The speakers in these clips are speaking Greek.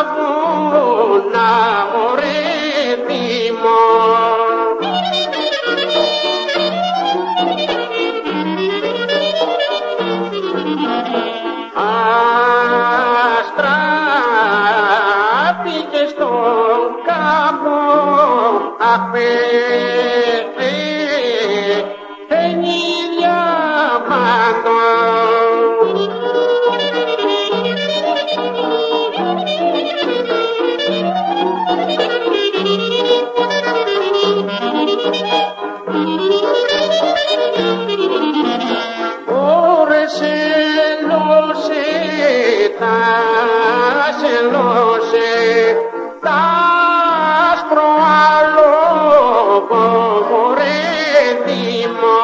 βουνά μωρέ θυμό. Αστράφηκε στον κάμπο ταινίδια μάντο. Ώρες ελώσε τα άσπρο άλογο μωρέ θυμό.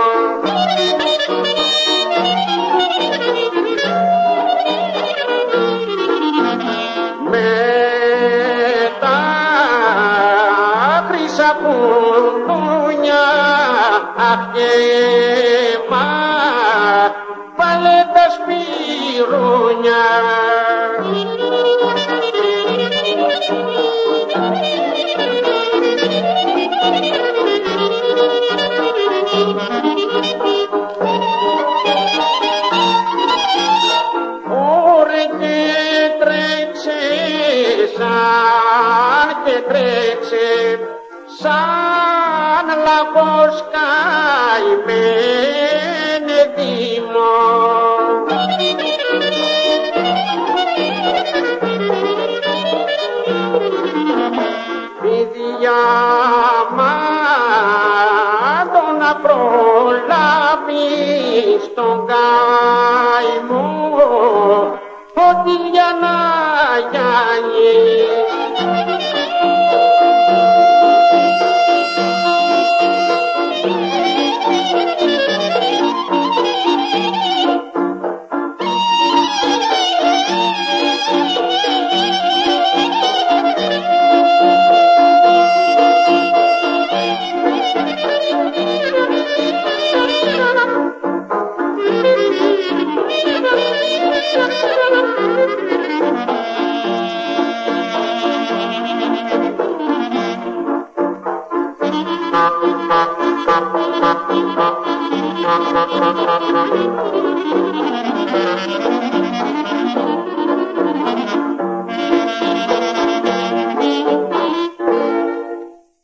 Με τα χρυσά κουδούνια αχ και βάλε τα σπυρούνια. Ωρε και τρέξε σαν λαγός καημένε θυμό. Παιδιά μάντο να προλάβεις τον καημό, ότι για να γιάνεις.